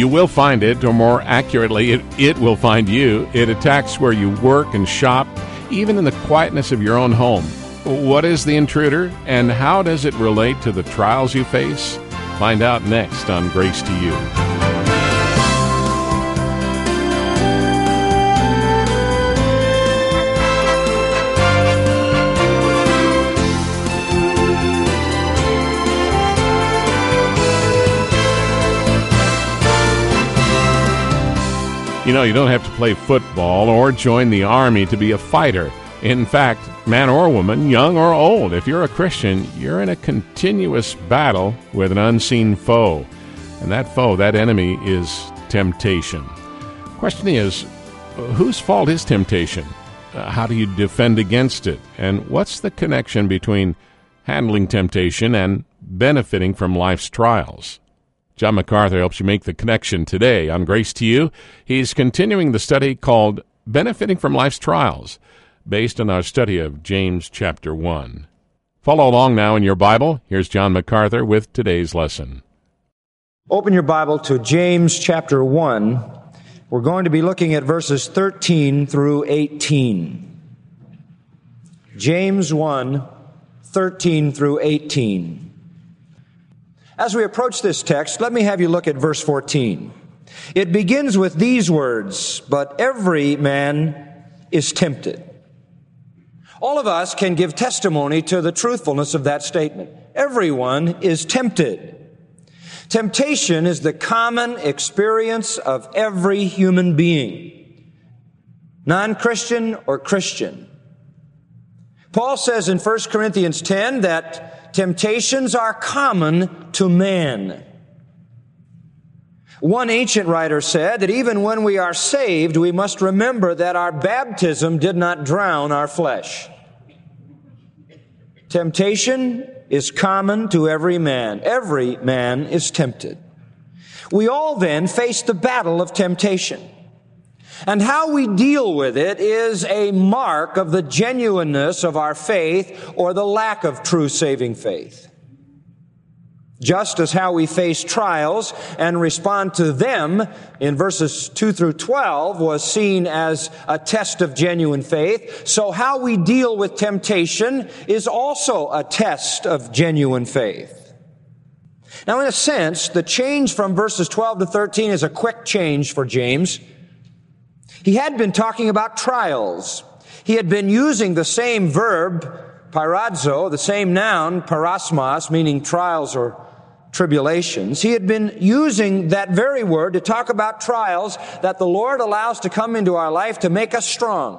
You will find it, or more accurately, it will find you. It attacks where you work and shop, even in the quietness of your own home. What is the intruder, and how does it relate to the trials you face? Find out next on Grace to You. You know, you don't have to play football or join the army to be a fighter. In fact, man or woman, young or old, if you're a Christian, you're in a continuous battle with an unseen foe. And that foe, that enemy, is temptation. Question is, whose fault is temptation? How do you defend against it? And what's the connection between handling temptation and benefiting from life's trials? John MacArthur helps you make the connection today on Grace to You. He's continuing the study called Benefiting from Life's Trials, based on our study of James chapter 1. Follow along now in your Bible. Here's John MacArthur with today's lesson. Open your Bible to James chapter 1. We're going to be looking at verses 13 through 18. James 1, 13 through 18. As we approach this text, let me have you look at verse 14. It begins with these words, "But every man is tempted." All of us can give testimony to the truthfulness of that statement. Everyone is tempted. Temptation is the common experience of every human being, non-Christian or Christian. Paul says in 1 Corinthians 10 that temptations are common to man. One ancient writer said that even when we are saved, we must remember that our baptism did not drown our flesh. Temptation is common to every man. Every man is tempted. We all then face the battle of temptation. And how we deal with it is a mark of the genuineness of our faith or the lack of true saving faith. Just as how we face trials and respond to them in verses 2 through 12 was seen as a test of genuine faith, so how we deal with temptation is also a test of genuine faith. Now, in a sense, the change from verses 12 to 13 is a quick change for James. He had been talking about trials. He had been using the same verb, pirazo, the same noun, parasmos, meaning trials or tribulations. He had been using that very word to talk about trials that the Lord allows to come into our life to make us strong.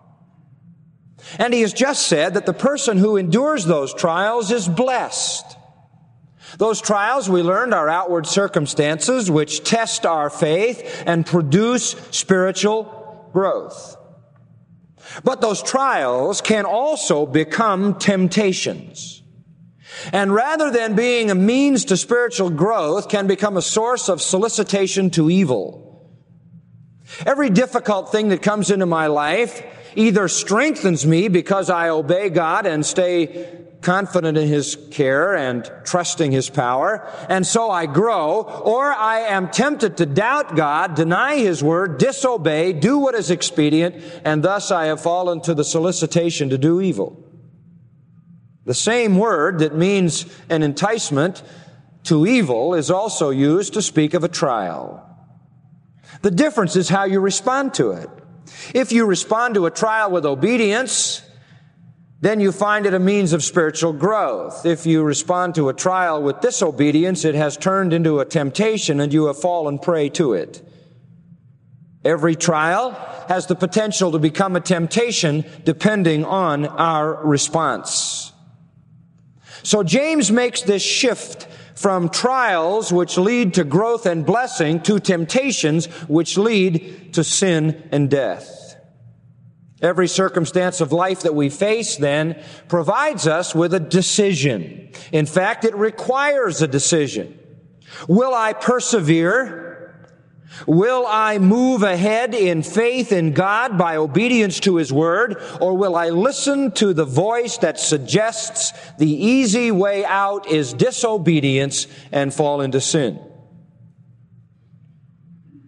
And he has just said that the person who endures those trials is blessed. Those trials, we learned, are outward circumstances which test our faith and produce spiritual growth. But those trials can also become temptations. And rather than being a means to spiritual growth, can become a source of solicitation to evil. Every difficult thing that comes into my life either strengthens me because I obey God and stay confident in His care and trusting His power, and so I grow, or I am tempted to doubt God, deny His word, disobey, do what is expedient, and thus I have fallen to the solicitation to do evil. The same word that means an enticement to evil is also used to speak of a trial. The difference is how you respond to it. If you respond to a trial with obedience, then you find it a means of spiritual growth. If you respond to a trial with disobedience, it has turned into a temptation and you have fallen prey to it. Every trial has the potential to become a temptation depending on our response. So James makes this shift from trials which lead to growth and blessing to temptations which lead to sin and death. Every circumstance of life that we face then provides us with a decision. In fact, it requires a decision. Will I persevere? Will I move ahead in faith in God by obedience to His Word? Or will I listen to the voice that suggests the easy way out is disobedience and fall into sin?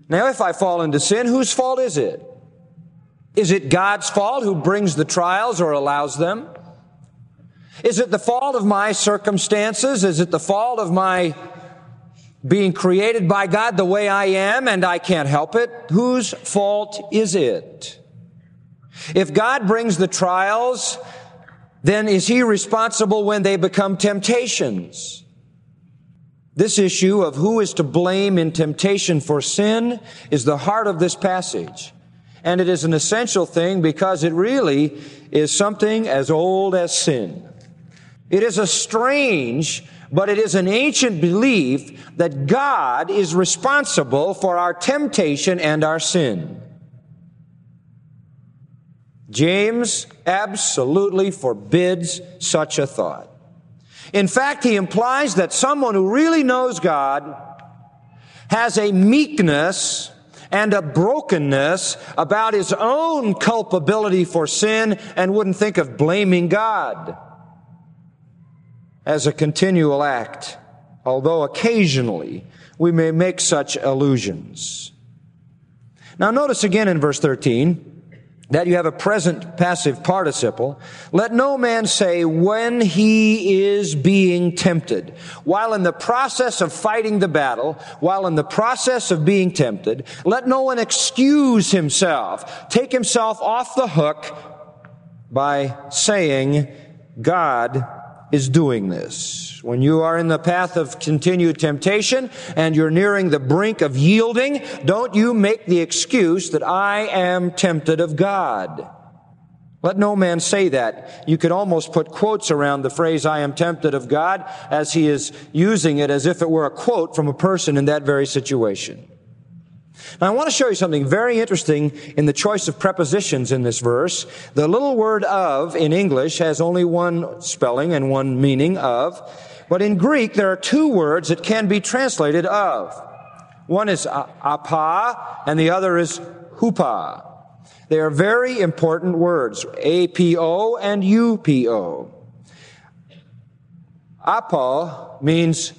Now, if I fall into sin, whose fault is it? Is it God's fault who brings the trials or allows them? Is it the fault of my circumstances? Is it the fault of my being created by God the way I am and I can't help it? Whose fault is it? If God brings the trials, then is He responsible when they become temptations? This issue of who is to blame in temptation for sin is the heart of this passage. And it is an essential thing because it really is something as old as sin. It is a strange, but it is an ancient belief that God is responsible for our temptation and our sin. James absolutely forbids such a thought. In fact, he implies that someone who really knows God has a meekness and a brokenness about his own culpability for sin and wouldn't think of blaming God as a continual act, although occasionally we may make such allusions. Now notice again in verse 13 that you have a present passive participle. Let no man say when he is being tempted. While in the process of fighting the battle, while in the process of being tempted, let no one excuse himself, take himself off the hook by saying, God is doing this. When you are in the path of continued temptation and you're nearing the brink of yielding, don't you make the excuse that I am tempted of God. Let no man say that. You could almost put quotes around the phrase, I am tempted of God, as he is using it as if it were a quote from a person in that very situation. Now, I want to show you something very interesting in the choice of prepositions in this verse. The little word of in English has only one spelling and one meaning of, but in Greek there are two words that can be translated of. One is apa and the other is hupa. They are very important words, apo and upo. Apo means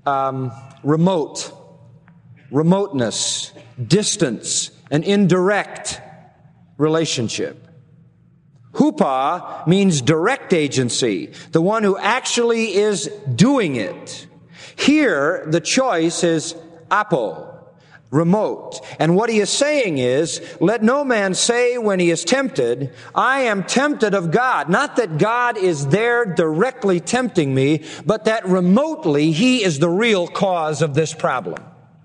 remote, remoteness, distance, an indirect relationship. Hupa means direct agency, the one who actually is doing it. Here, the choice is apo, remote. And what he is saying is, let no man say when he is tempted, I am tempted of God. Not that God is there directly tempting me, but that remotely he is the real cause of this problem.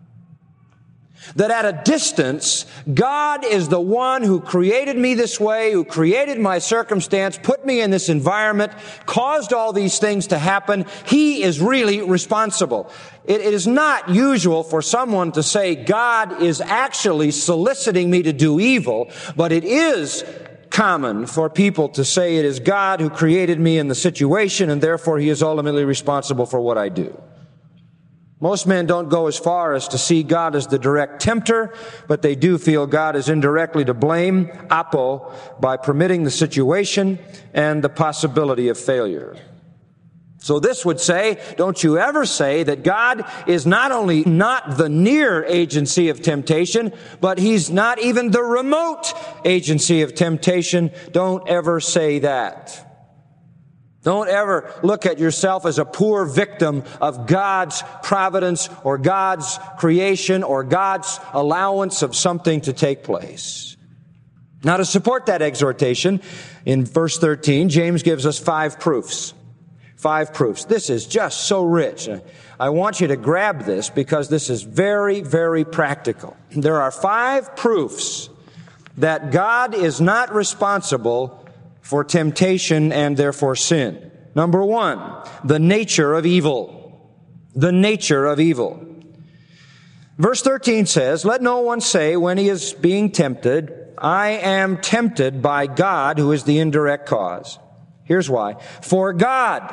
That at a distance, God is the one who created me this way, who created my circumstance, put me in this environment, caused all these things to happen. He is really responsible. It is not usual for someone to say God is actually soliciting me to do evil, but it is common for people to say it is God who created me in the situation and therefore he is ultimately responsible for what I do. Most men don't go as far as to see God as the direct tempter, but they do feel God is indirectly to blame, apo, by permitting the situation and the possibility of failure. So this would say, don't you ever say that God is not only not the near agency of temptation, but he's not even the remote agency of temptation. Don't ever say that. Don't ever look at yourself as a poor victim of God's providence or God's creation or God's allowance of something to take place. Now, to support that exhortation, in verse 13, James gives us 5 proofs. 5 proofs. This is just so rich. I want you to grab this because this is very, very practical. There are 5 proofs that God is not responsible for temptation and therefore sin. Number 1, the nature of evil. The nature of evil. Verse 13 says, let no one say when he is being tempted, I am tempted by God who is the indirect cause. Here's why. For God,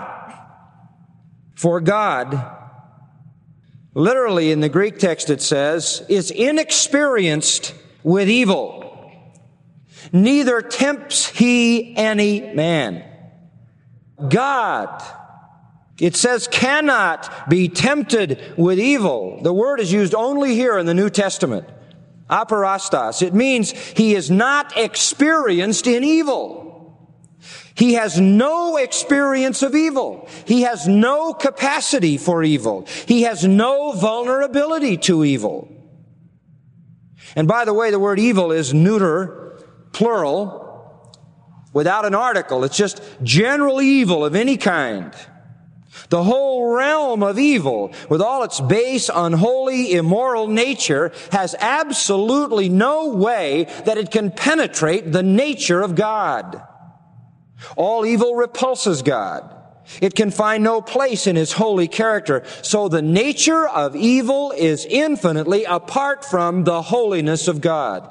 literally in the Greek text it says, is inexperienced with evil. Neither tempts he any man. God, it says, cannot be tempted with evil. The word is used only here in the New Testament. Aporastos. It means he is not experienced in evil. He has no experience of evil. He has no capacity for evil. He has no vulnerability to evil. And by the way, the word evil is neuter, plural, without an article. It's just general evil of any kind. The whole realm of evil, with all its base, unholy, immoral nature, has absolutely no way that it can penetrate the nature of God. All evil repulses God. It can find no place in His holy character. So the nature of evil is infinitely apart from the holiness of God.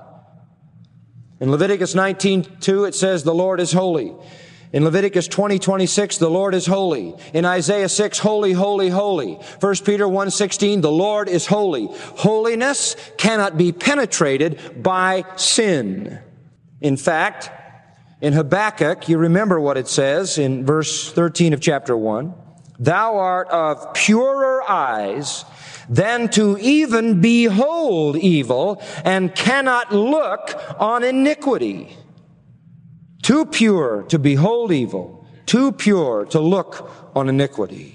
In Leviticus 19:2, it says, "The Lord is holy." In Leviticus 20:26, "The Lord is holy." In Isaiah 6, "Holy, holy, holy." 1 Peter 1:16, "The Lord is holy." Holiness cannot be penetrated by sin. In fact, in Habakkuk, you remember what it says in verse 13 of chapter 1. "Thou art of purer eyes than to even behold evil, and cannot look on iniquity." Too pure to behold evil, too pure to look on iniquity.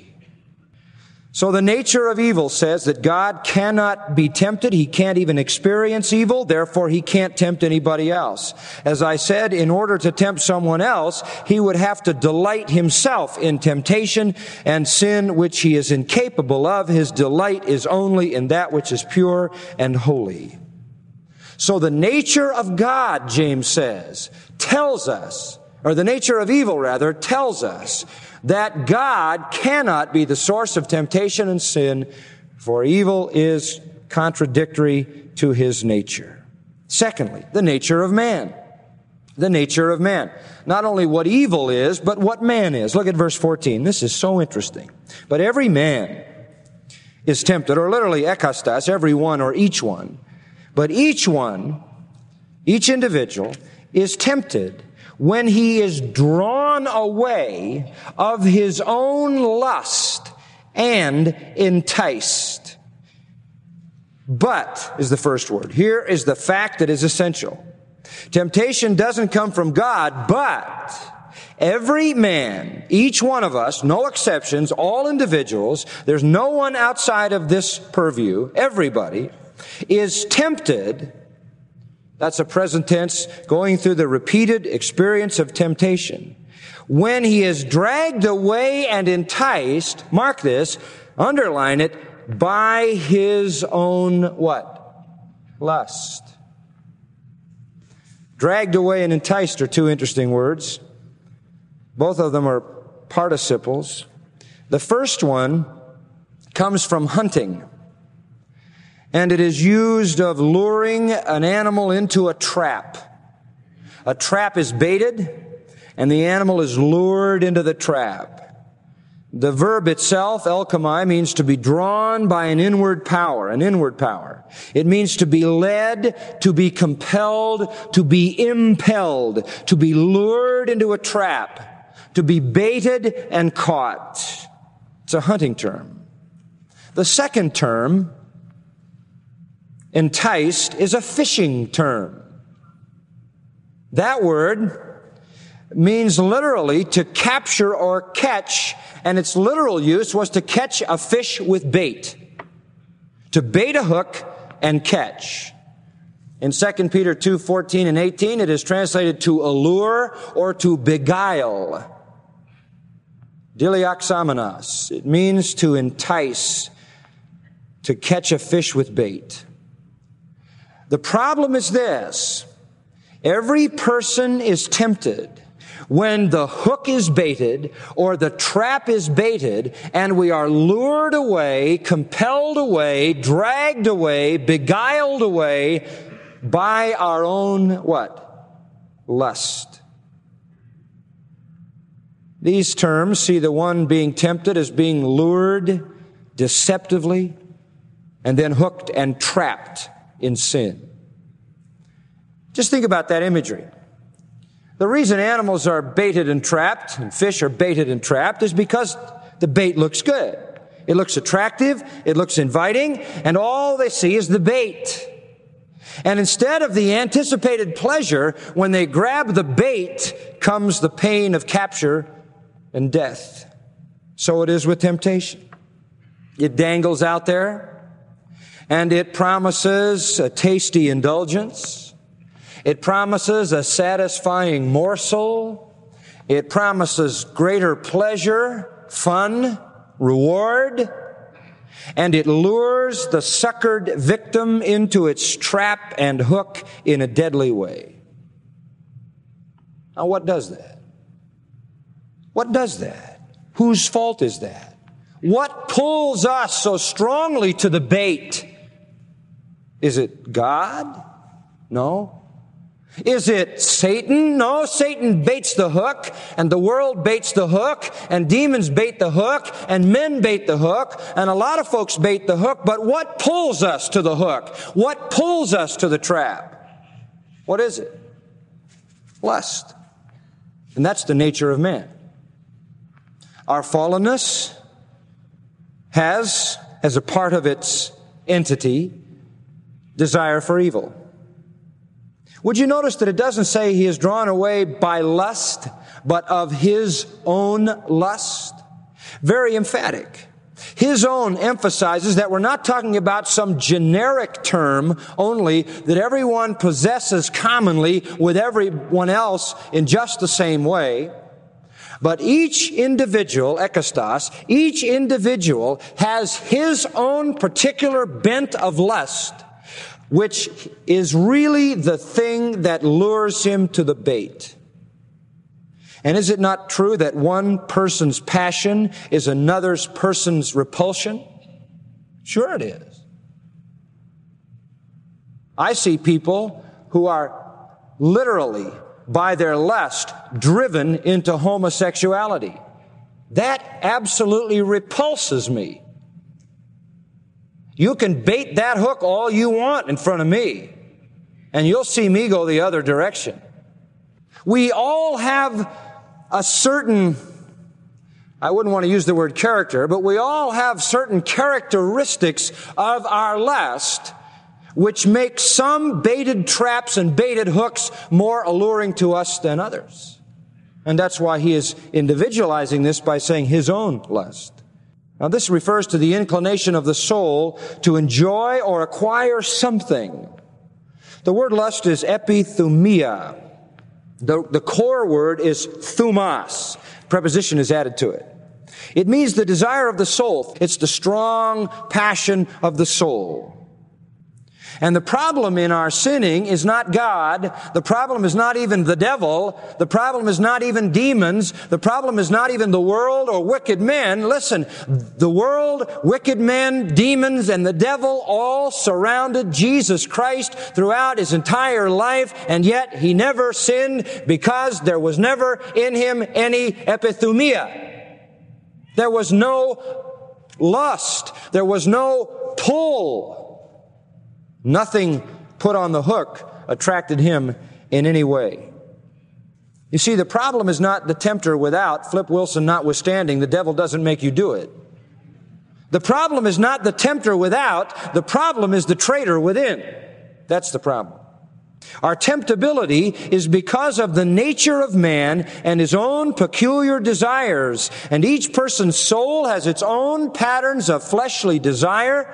So the nature of evil says that God cannot be tempted. He can't even experience evil. Therefore, He can't tempt anybody else. As I said, in order to tempt someone else, He would have to delight Himself in temptation and sin which He is incapable of. His delight is only in that which is pure and holy. So the nature of God, James says, tells us, or the nature of evil rather, tells us that God cannot be the source of temptation and sin, for evil is contradictory to His nature. Secondly, the nature of man. The nature of man. Not only what evil is, but what man is. Look at verse 14. This is so interesting. "But every man is tempted," or literally ekastas, every one or each one. But each one, each individual, is tempted when he is drawn away of his own lust and enticed. "But" is the first word. Here is the fact that is essential. Temptation doesn't come from God, but every man, each one of us, no exceptions, all individuals, there's no one outside of this purview, everybody, is tempted. That's a present tense, going through the repeated experience of temptation. When he is dragged away and enticed, mark this, underline it, by his own what? Lust. Dragged away and enticed are two interesting words. Both of them are participles. The first one comes from hunting. And it is used of luring an animal into a trap. A trap is baited, and the animal is lured into the trap. The verb itself, elkamai, means to be drawn by an inward power, It means to be led, to be compelled, to be impelled, to be lured into a trap, to be baited and caught. It's a hunting term. The second term, enticed, is a fishing term. That word means literally to capture or catch, and its literal use was to catch a fish with bait. To bait a hook and catch. In 2 Peter 2:14 and 18, it is translated to allure or to beguile. Diliaxamenos. It means to entice, to catch a fish with bait. The problem is this. Every person is tempted when the hook is baited or the trap is baited and we are lured away, compelled away, dragged away, beguiled away by our own what? Lust. These terms see the one being tempted as being lured deceptively and then hooked and trapped in sin. Just think about that imagery. The reason animals are baited and trapped, and fish are baited and trapped, is because the bait looks good. It looks attractive, it looks inviting, and all they see is the bait. And instead of the anticipated pleasure, when they grab the bait, comes the pain of capture and death. So it is with temptation. It dangles out there, and it promises a tasty indulgence. It promises a satisfying morsel. It promises greater pleasure, fun, reward. And it lures the suckered victim into its trap and hook in a deadly way. Now, what does that? What does that? Whose fault is that? What pulls us so strongly to the bait? Is it God? No. Is it Satan? No, Satan baits the hook, and the world baits the hook, and demons bait the hook, and men bait the hook, and a lot of folks bait the hook, but what pulls us to the hook? What pulls us to the trap? What is it? Lust. And that's the nature of man. Our fallenness has, as a part of its entity, desire for evil. Would you notice that it doesn't say he is drawn away by lust, but of his own lust? Very emphatic. His own emphasizes that we're not talking about some generic term only that everyone possesses commonly with everyone else in just the same way. But each individual, ekastos, each individual has his own particular bent of lust, which is really the thing that lures him to the bait. And is it not true that one person's passion is another person's repulsion? Sure it is. I see people who are literally, by their lust, driven into homosexuality. That absolutely repulses me. You can bait that hook all you want in front of me, and you'll see me go the other direction. We all have a certain, I wouldn't want to use the word character, but we all have certain characteristics of our lust which make some baited traps and baited hooks more alluring to us than others. And that's why he is individualizing this by saying his own lust. Now, this refers to the inclination of the soul to enjoy or acquire something. The word lust is epithumia. The core word is thumas. Preposition is added to it. It means the desire of the soul. It's the strong passion of the soul. And the problem in our sinning is not God. The problem is not even the devil. The problem is not even demons. The problem is not even the world or wicked men. Listen, the world, wicked men, demons, and the devil all surrounded Jesus Christ throughout his entire life, and yet he never sinned because there was never in him any epithumia. There was no lust. There was no pull. Nothing put on the hook attracted him in any way. You see, the problem is not the tempter without, Flip Wilson notwithstanding, the devil doesn't make you do it. The problem is not the tempter without, the problem is the traitor within. That's the problem. Our temptability is because of the nature of man and his own peculiar desires. And each person's soul has its own patterns of fleshly desire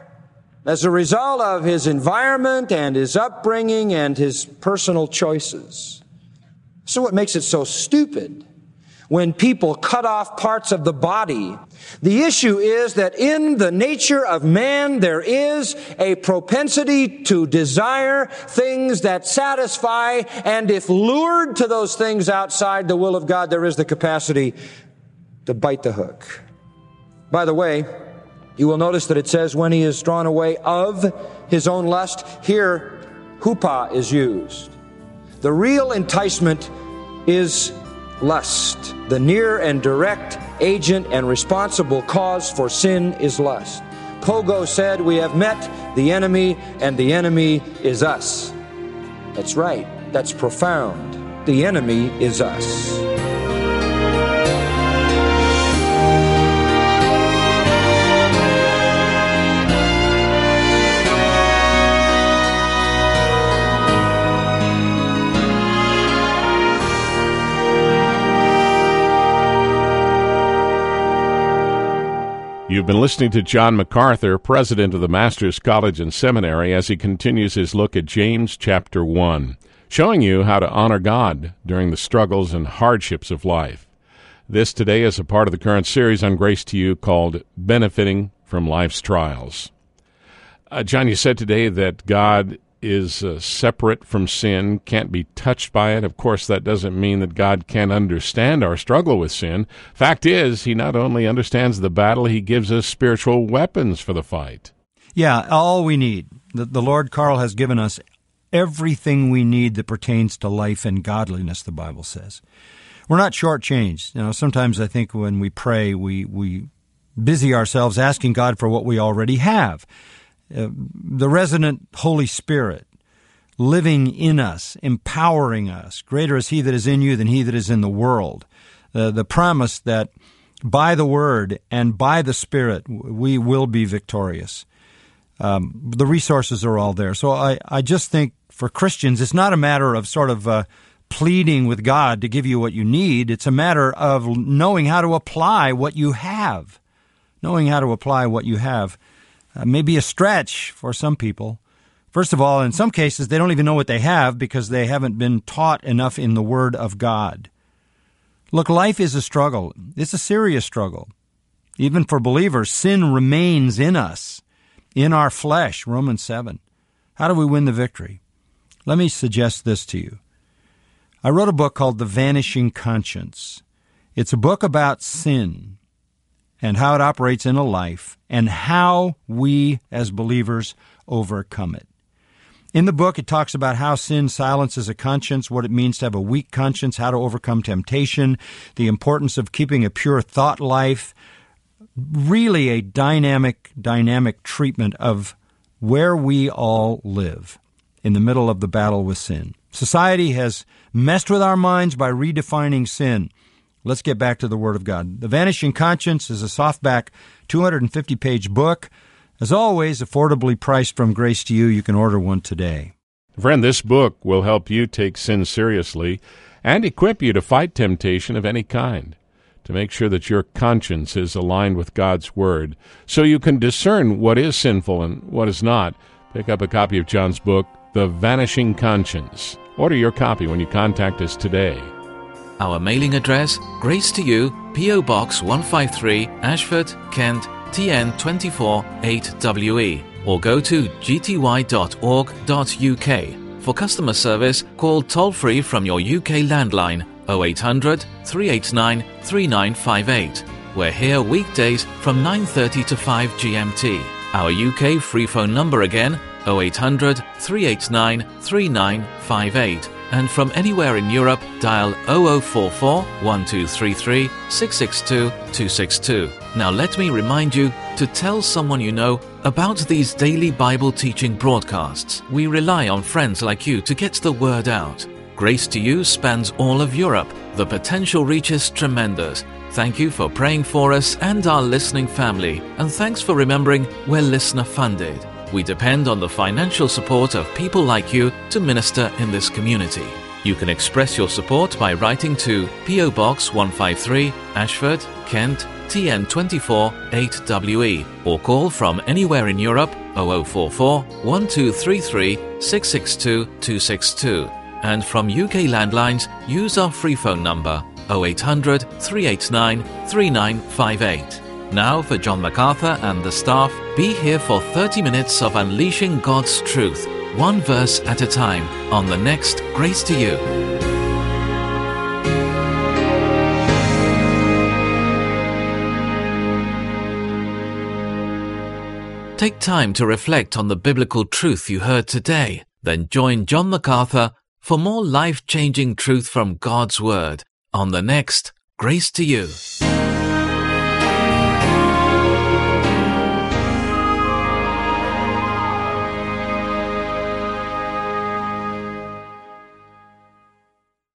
as a result of his environment and his upbringing and his personal choices. So what makes it so stupid when people cut off parts of the body? The issue is that in the nature of man there is a propensity to desire things that satisfy, and if lured to those things outside the will of God, there is the capacity to bite the hook. By the way, you will notice that it says when he is drawn away of his own lust. Here, hupa is used. The real enticement is lust. The near and direct agent and responsible cause for sin is lust. Pogo said, "We have met the enemy, and the enemy is us." That's right. That's profound. The enemy is us. You've been listening to John MacArthur, president of the Masters College and Seminary, as he continues his look at James chapter 1, showing you how to honor God during the struggles and hardships of life. This today is a part of the current series on Grace to You called Benefiting from Life's Trials. John, you said today that God is separate from sin, can't be touched by it. Of course, that doesn't mean that God can't understand our struggle with sin. Fact is, he not only understands the battle, he gives us spiritual weapons for the fight. Yeah, all we need. The Lord, Carl, has given us everything we need that pertains to life and godliness, the Bible says. We're not shortchanged. You know, sometimes I think when we pray, we busy ourselves asking God for what we already have. The resident Holy Spirit living in us, empowering us. Greater is He that is in you than he that is in the world. The promise that by the Word and by the Spirit we will be victorious. The resources are all there. So I just think for Christians, it's not a matter of sort of pleading with God to give you what you need. It's a matter of knowing how to apply what you have. Knowing how to apply what you have. May be a stretch for some people. First of all, in some cases, they don't even know what they have because they haven't been taught enough in the Word of God. Look, life is a struggle. It's a serious struggle. Even for believers, sin remains in us, in our flesh, Romans 7. How do we win the victory? Let me suggest this to you. I wrote a book called The Vanishing Conscience. It's a book about sin and how it operates in a life, and how we as believers overcome it. In the book, it talks about how sin silences a conscience, what it means to have a weak conscience, how to overcome temptation, the importance of keeping a pure thought life, really a dynamic treatment of where we all live in the middle of the battle with sin. Society has messed with our minds by redefining sin. Let's get back to the Word of God. The Vanishing Conscience is a softback 250-page book. As always, affordably priced from Grace to You. You can order one today. Friend, this book will help you take sin seriously and equip you to fight temptation of any kind, to make sure that your conscience is aligned with God's Word, so you can discern what is sinful and what is not. Pick up a copy of John's book, The Vanishing Conscience. Order your copy when you contact us today. Our mailing address, Grace to You, P.O. Box 153, Ashford, Kent, TN 24 8WE, or go to gty.org.uk. For customer service, call toll-free from your UK landline 0800 389 3958. We're here weekdays from 9:30 to 5 GMT. Our UK free phone number again, 0800 389 3958. And from anywhere in Europe, dial 0044 1233 662 262. Now let me remind you to tell someone you know about these daily Bible teaching broadcasts. We rely on friends like you to get the word out. Grace to You spans all of Europe. The potential reach is tremendous. Thank you for praying for us and our listening family. And thanks for remembering we're listener funded. We depend on the financial support of people like you to minister in this community. You can express your support by writing to P.O. Box 153, Ashford, Kent, TN 24 8WE, or call from anywhere in Europe 0044 1233 662 262. And from UK landlines, use our free phone number 0800 389 3958. Now for John MacArthur and the staff, be here for 30 minutes of unleashing God's truth, one verse at a time, on the next Grace to You. Take time to reflect on the biblical truth you heard today. Then join John MacArthur for more life-changing truth from God's Word on the next Grace to You.